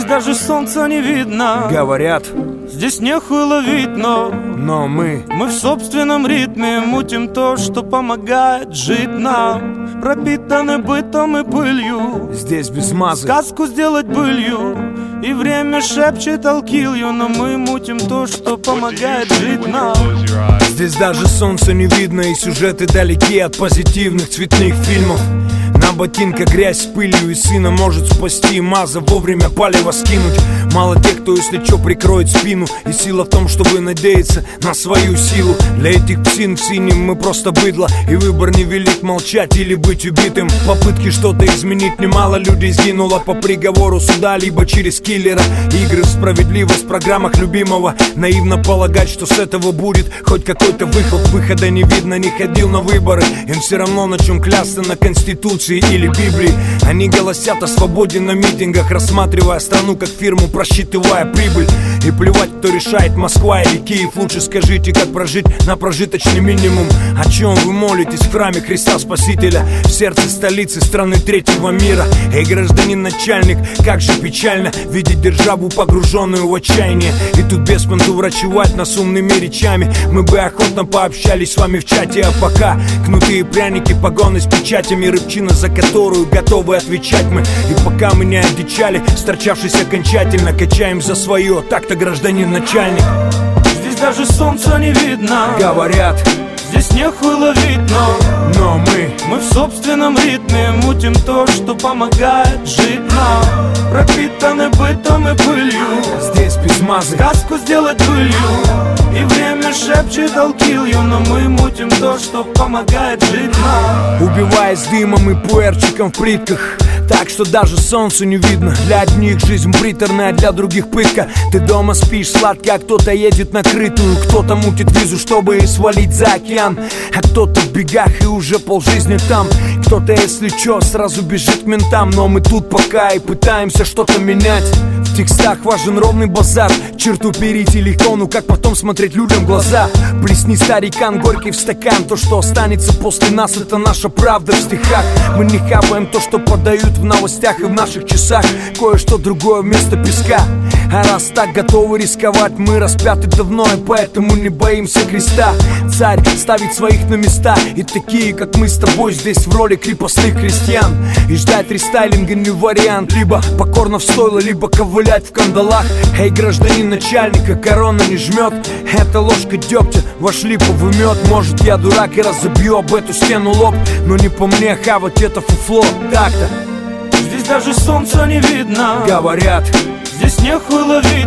даже солнца не видно. Говорят, здесь нехуй ловить, но мы в собственном ритме мутим то, что помогает жить нам. Пропитаны бытом и пылью, здесь без мазы. Сказку сделать былью, и время шепчет I'll kill you, но мы мутим то, что помогает жить нам. Здесь даже солнца не видно, и сюжеты далеки от позитивных цветных фильмов. На ботинках грязь с пылью, и сына может спасти маза, вовремя палево скинуть. Мало тех, кто, если чё, прикроет спину. И сила в том, чтобы надеяться на свою силу. Для этих псин в синем мы просто быдло, и выбор невелик, молчать или быть убитым. Попытки что-то изменить, немало людей сгинуло по приговору суда, либо через киллера. Игры в справедливость в программах любимого. Наивно полагать, что с этого будет хоть какой-то выход. Выхода не видно, не ходил на выборы. Им все равно на чем клясться, на Конституции или Библии. Они голосят о свободе на митингах, рассматривая страну как фирму, просчитывая прибыль. И плевать, кто решает, Москва или Киев. Лучше скажите, как прожить на прожиточный минимум. О чем вы молитесь в храме Христа Спасителя, в сердце столицы страны третьего мира? Эй, гражданин начальник, как же печально видеть державу, погруженную в отчаяние. И тут беспонту врачевать нас умными речами. Мы бы охотно пообщались с вами в чате, а пока кнуты и пряники, погоны с печатями, рыбчина, за которую готовы отвечать мы. И пока мы не одичали, сторчавшись окончательно, качаем за свое. Так-то, гражданин начальник. Здесь даже солнца не видно. Говорят, здесь нехуй ловить, но мы в собственном ритме мутим то, что помогает жить нам. Пропитаны бытом и пылью, здесь без мазы. Сказку сделать былью, и время шепчет I'll kill you, но мы мутим то, что помогает жить нам. Убиваясь дымом и пуэрчиком в плитках, так что даже солнцу не видно. Для одних жизнь приторная, для других пытка. Ты дома спишь сладко, а кто-то едет на крытую. Кто-то мутит визу, чтобы свалить за океан, а кто-то в бегах и уже полжизни там. Кто-то, если чё, сразу бежит к ментам. Но мы тут пока и пытаемся что-то менять. В текстах важен ровный базар. Черту перейти легко, ну как потом смотреть людям в глаза? Плесни, старикан, горький в стакан. То, что останется после нас, это наша правда в стихах. Мы не хапаем то, что подают в новостях и в наших часах. Кое-что другое вместо песка. А раз так готовы рисковать, мы распяты давно, и поэтому не боимся креста. Царь ставит своих на места, и такие, как мы с тобой, здесь в роли крепостных крестьян. И ждать рестайлинга не вариант. Либо покорно в стойло, либо ковылять в кандалах. Эй, гражданин начальника, корона не жмет. Это ложка дегтя, ваш липовый мед. Может, я дурак и разобью об эту стену лоб, но не по мне хавать это фуфло. Так-то. Здесь даже солнца не видно. Говорят, здесь нехуй ловить,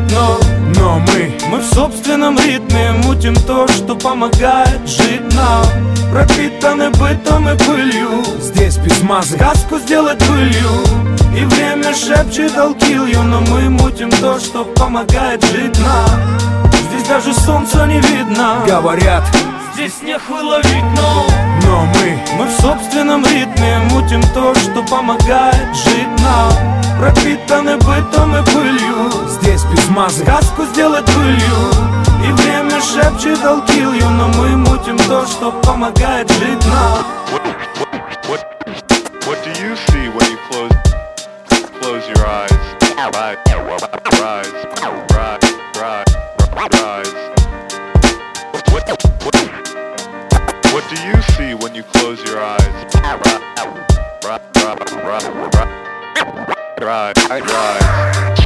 но мы в собственном ритме мутим то, что помогает жить нам. Пропитаны бытом и пылью, здесь без мазы. Сказку сделать былью, и время шепчет I'll kill you, но мы мутим то, что помогает жить нам. Здесь даже солнца не видно. Говорят, здесь нехуй ловить, но мы в собственном ритме мутим то, что помогает жить нам. Пропитаны бытом и пылью, здесь без мазы. Сказку сделать былью, и время шепчет I'll kill you, но мы мутим то, что помогает жить нам. What do you see when you close your eyes? Rise. What do you see when you close your eyes? Rise.